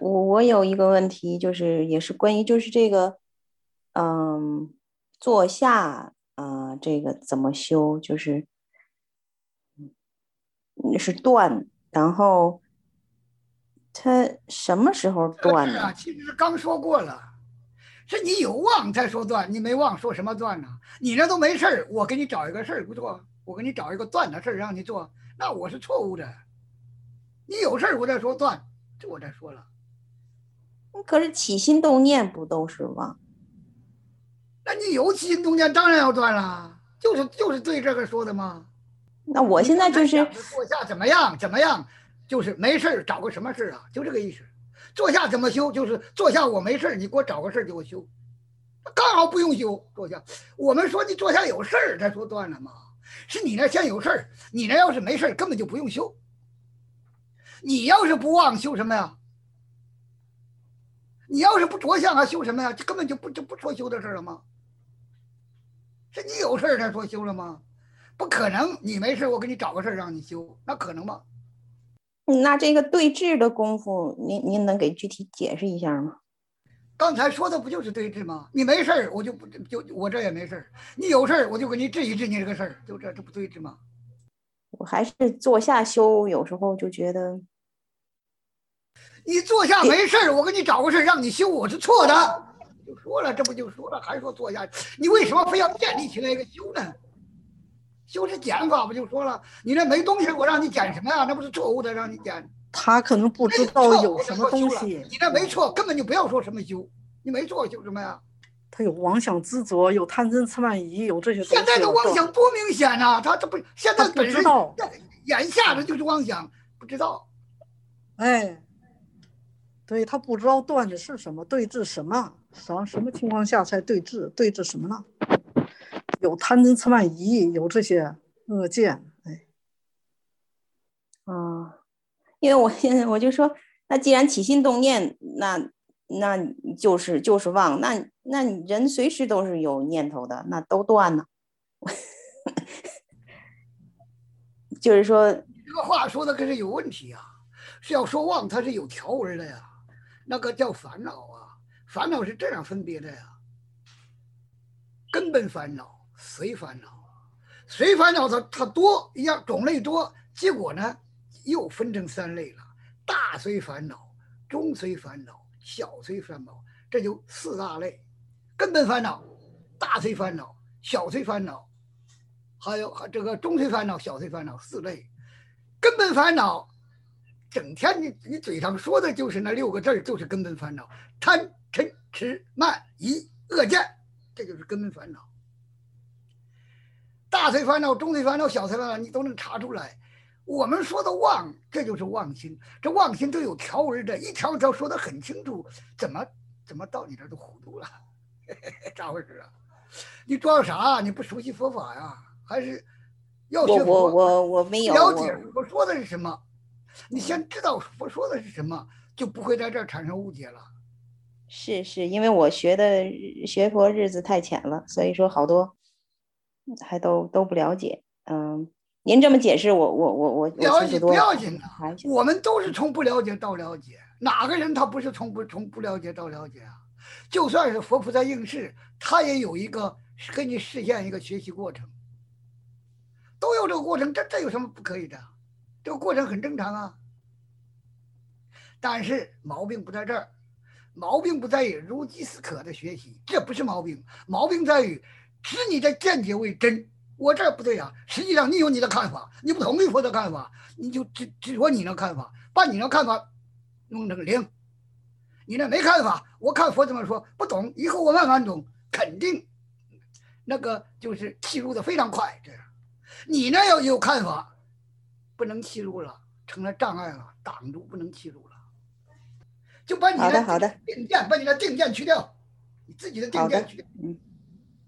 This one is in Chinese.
我有一个问题，就是也是关于就是这个，嗯，坐下这个怎么修？就是是断，然后它什么时候这个事断呢？ 儿啊，其实刚说过了，是你有忘才说断，你没忘说什么断呢？你那都没事儿，我给你找一个事儿不做，我给你找一个断的事儿让你做，那我是错误的。你有事儿我再说断，这我再说了。 可是起心动念不都是忘？ 那你有起心动念，当然要断了，就是对这个说的吗？ 那我现在你刚才就是讲的坐下怎么样怎么样，就是没事找个什么事啊，就这个意思。坐下怎么修？就是坐下我没事你给我找个事给我修，刚好不用修坐下。我们说你坐下有事儿才说断了嘛，是你那先有事儿，你那要是没事根本就不用修。你要是不忘修什么呀？你要是不着相还修什么呀？这根本就不说修的事了吗？是你有事才说修了吗？不可能，你没事我给你找个事让你修，那可能吗？ 那这个对峙的功夫，您能给具体解释一下吗？ 刚才说的不就是对峙吗？你没事我就不就我这也没事你有事我就给你治一治你这个事儿，就这不对峙吗？ 我还是坐下修，有时候就觉得你坐下这没事我给你找个事让你修，我是错的。就说了，这不就说了，还说坐下，你为什么非要建立起来一个修呢？修是减法，不就说了？你那没东西，我让你减什么呀？那不是错误的，让你减。 他可能不知道错，我就有什么说修了。 东西， 你那没错，根本就不要说什么修，你没错修什么呀？ 他有妄想执着，有贪嗔痴慢疑，有这些东现在的西要断。 妄想多明显呐、他这不现他不在本身知道， 眼下的就是妄想，不知道。 哎，对他不知道断的是什么，对峙什么，什么情况下才对峙？对峙什么呢？有贪嗔痴慢疑，有这些恶见，哎， 啊。因为我现在我就说，那既然起心动念，那就是妄，那你人随时都是有念头的，那都断了。就是说， 这个话说的可是有问题啊！是要说妄，它是有条文的呀，那个叫烦恼啊，烦恼是这样分别的呀：根本烦恼、随烦恼。随烦恼它多一样种类多，结果呢又分成三类了：大随烦恼、中随烦恼、小随烦恼，这就四大类。根本烦恼、大随烦恼、小随烦恼，还有这个中随烦恼、小随烦恼四类。根本烦恼，整天你嘴上说的就是那六个字，就是根本烦恼：贪嗔痴慢疑恶见，这就是根本烦恼。大随烦恼、中随烦恼、小随烦恼，你都能查出来。我们说的妄，这就是妄心。这妄心都有条文的，一条一条说的很清楚。怎么到你这都糊涂了？咋回事啊？你装啥？你不熟悉佛法呀？还是要我我学佛？ 我没有了解我， 佛说的是什么？你先知道佛说的是什么，就不会在这儿产生误解了。 是因为我学佛日子太浅了，所以说好多还都不了解。您这么解释，我了解不清楚多了。 要紧的， 还我们都是从不了解到了解，哪个人他不是从不了解到了解啊？就算是佛菩萨应世，他也有一个给你实现一个学习过程，都有这个过程，这有什么不可以的？这个过程很正常啊。但是毛病不在这儿，毛病不在于如饥似渴的学习，这不是毛病，毛病在于使你的见解为真。我这不对啊，实际上你有你的看法，你不同意佛的看法，你就只说你的看法，把你的看法弄成零。你那没看法，我看佛怎么说，不懂，以后我慢慢懂，肯定那个就是切入的非常快。这样，你那要有看法，不能切入了，成了障碍了，挡住不能切入了。就把你的好的好的定见，把你的定见去掉，你自己的定好的， 见去掉。